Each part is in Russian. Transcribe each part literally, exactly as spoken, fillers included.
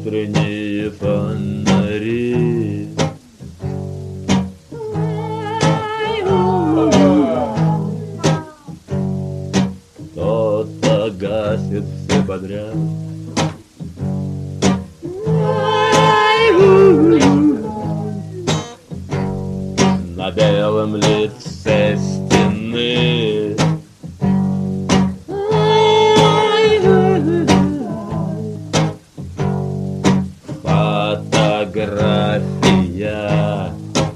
утренние фонари. Кто-то гасит все подряд. На белом лице стены фотография.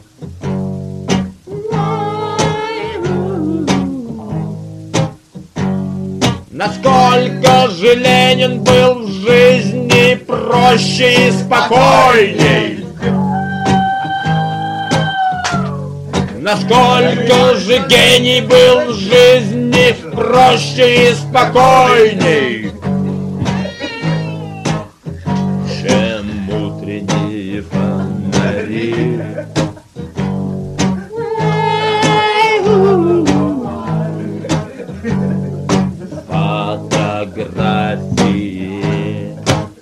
Насколько же Ленин был в жизни проще и спокойней. Насколько же гений был в жизни проще и спокойней, чем утренние фонари. Фотографии.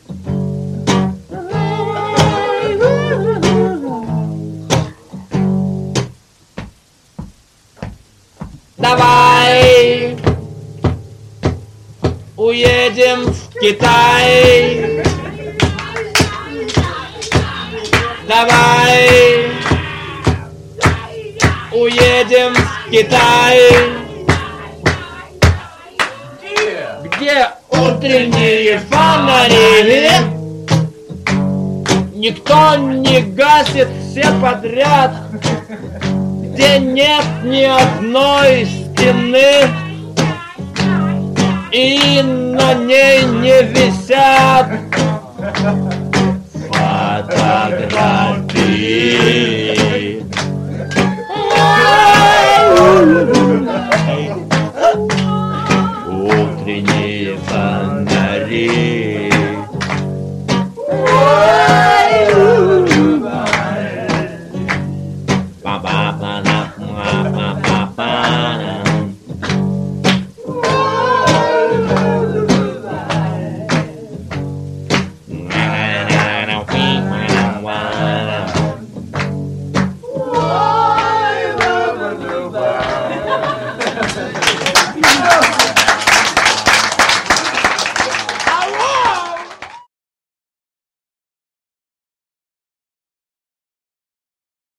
Давай уедем в Китай. Давай уедем в Китай, где утренние фонари никто не гасит все подряд, где нет ни одной стены и на ней не висят